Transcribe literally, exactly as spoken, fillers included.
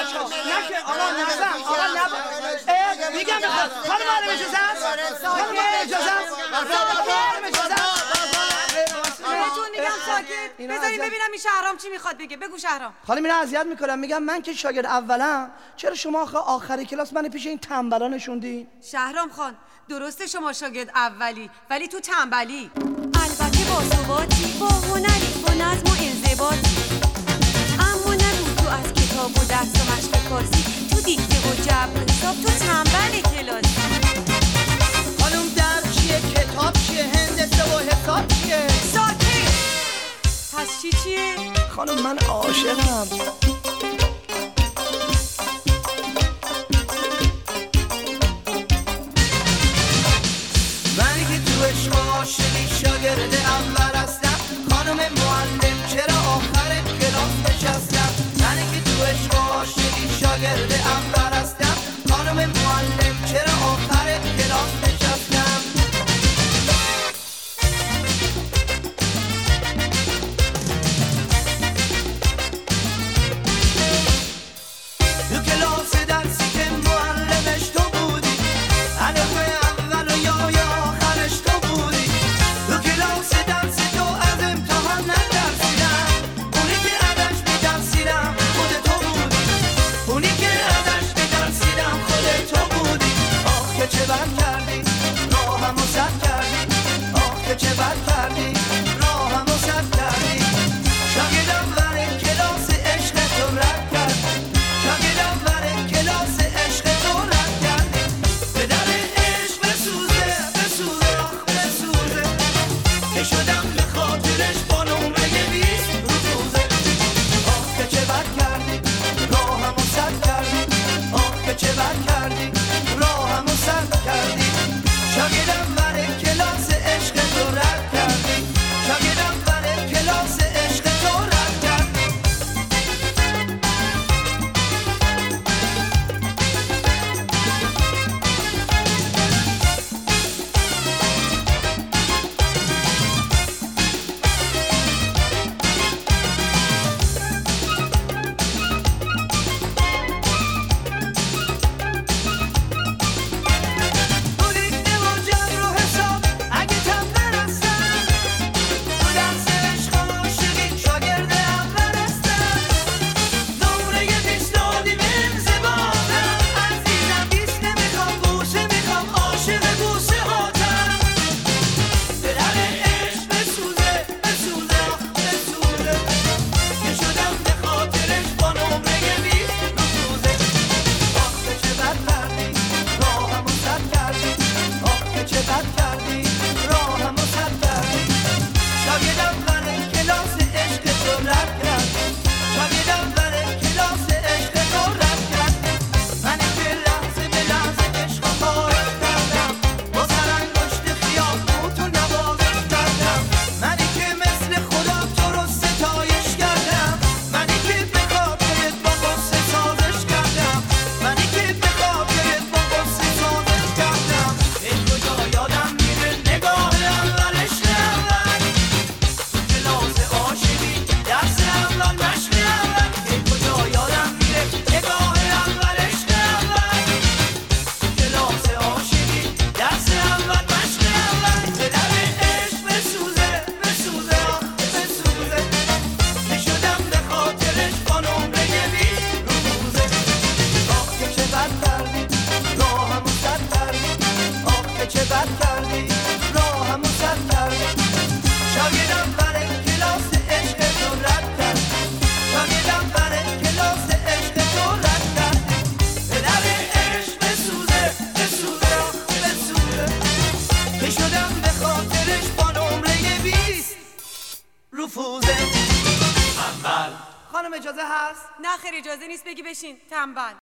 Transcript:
بچه ها نه که آقا نزن آقا نزن میگم بخواد خانم معلم اجازه هست خانم معلم اجازه هست خانم معلم اجازه هست بهتون میگم ساکت بذارید ببینم این شهرام چی میخواد بگه. بگو شهرام. خانم اینا اذیت میکنم. میگم من که شاگرد اولم چرا شما آخه آخر کلاس من پیش این تنبلا نشوندی؟ شهرام خان درسته شما شاگرد اولی ولی تو تنبلی. البته با ثباتی با هنری با نظم و انضباطی، اما نگو تو از کتاب و درس و مشق کارسی، تو دیکته و جبر و حساب تو تنبل کلاسی. خانم درس چیه؟ کتاب چیه؟ هندسه و حساب چیه؟ ساکت. پس چی چیه؟ خانم من عاشقم. منی که تو عشق عاشقی شاگرد اول هستم، خانم معلم چرا آخر کلاس نشستم؟ منی که تو عشق عاشقی شاگرد اول هستم، خانم معلم چرا آخر کلاس نشستم؟ تو کلاس درسی که معلمش تو بودی، الف اول و یا یا آخرش تو بودی. تو کلاس درسی تو از امتحان نترسیدم، اونی که ازش میترسیدم خود تو بودی. اونی که ازش میترسیدم خود تو بودی. آخ که چه بد کردی راهمو سد کردی، آخ که چه بد کردی راهمو سد کردی. شاگردم برای کلاس عشق تو رد کردی، شاگردم برای کلاس عشق تو رد کردی. به در عشق بسوزه بسوزه آخ بسوزه، که شدم به خاطرش با نمره بیست روزه. آخ که چه بد کردی راهمو سد کردی، آخ که چه بد کردی راهمو سد کردی. شاگردم برای کلاس عشق تو رد کردی، شاگردم برای کلاس عشق تو رد کردی. بودیده و جبر و حساب اگه تنبل هستم، تو درس عشق و عاشقی شاگرد اول هستم. نمره بیست دادیم انضباطم، عزیزم بیست نمیخوام بوسه میخوام عاشق بوسه هاتم. به در عشق بسوزه بسوزه آخ بسوزه، که شدم به خاطرش با نمره بیست روزه. آخ که چه بد کردی راهمو سد کردی، آخ که چه بد کردی راهمو سد کردی. شاگردم برای کلاس عشق تو رد کردی، شاگردم برای کلاس عشق تو رد کردی. منی که لحظه به لحظه عشق رو خواهش کردم، با سرانگشت خیابون تو نوازش کردم. منی که مثل خدا تو رو ستایش کردم، منی که به خاطرت با غصه سازش کردم، منی که به خاطرت با غصه سازش کردم. ای کجا یادم میره نگاه اول عشق اول، تو کلاس عاشقی درس اول مشق اول. ای کجا یادم میره نگاه اول عشق اول، تو کلاس عاشقی درس اول مشق اول. به در عشق بسوزه بسوزه آخ بسوزه، که شدم به خاطرش با نمره بیست روزه. آخ که چه بد کردی راهمو سد کردی، آخ که چه بد کردی راهمو سد کردی. شاگردم برای کلاس عشق تو رد کردی، شاگردم برای کلاس عشق تو رد کردی. به در عشق بسوزه بسوزه آخ بسوزه، که شدم به خاطرش با نمره بیست رفوزه. خانم اجازه هست؟ نه خیر اجازه نیست بگی بشین تنبل.